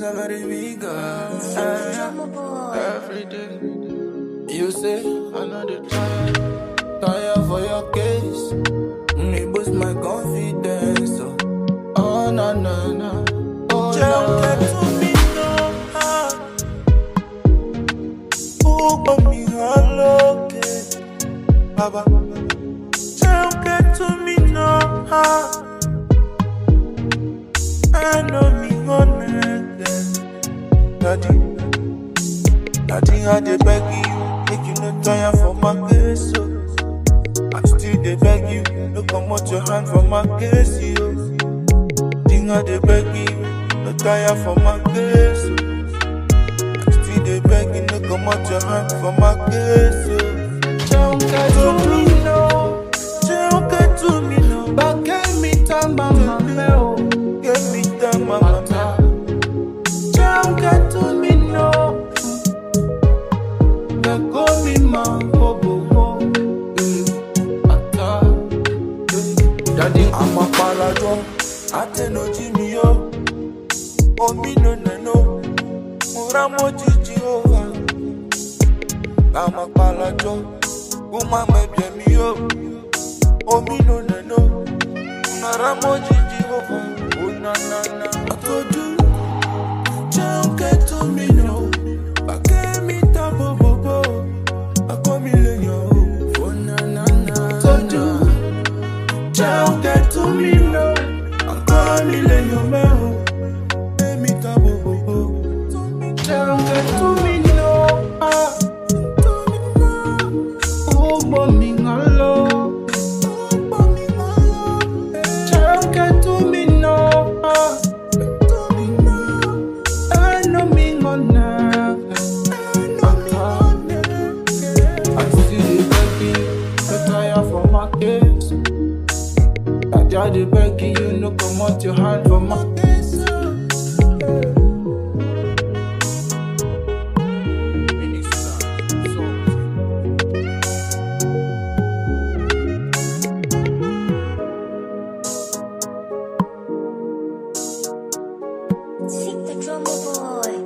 a very big girl. Every day. You say, I know the tire for your case. Me boost my confidence. Oh, no, no, no. Oh, Don't get to me, no. Oh, mommy, hello, Baba. Don't get to me, no. I know me on Daddy, I dey beg you, make you no tire for my case, so I still dey beg you, no come out your hand for my case, yo. Daddy, I dey beg you, no tire for my case, so I still dey beg you, no come out your hand for my case, yo. don't get to me, no. Don't get to me, no. But give me time, mama, no. Give me time, mama. Don't get to me, no. Call me my bobo. Daddy, I'm a paladon. I tell no Jimmy, yo. Oh, me no, no, no. Muramo Gigi over. I'm a paladon. Woman, maybe me, yo. Oh, me no, no, no. Muramo Gigi over. Oh, na, na, na. I told you. Don't get to me, no. I gave me tabo, bobo. I call me Lenyo. oh na na na. Told you. Don't get to me, no. I call me Lenyo, man. Gave me tabo, bobo. Don't get to me, no. Oh, mommy, hello. Don't get to me, no. I know me gonna. I still begging, no tire for my case. I dey begging you, no come out your hand for my case. Seek the drummer boy.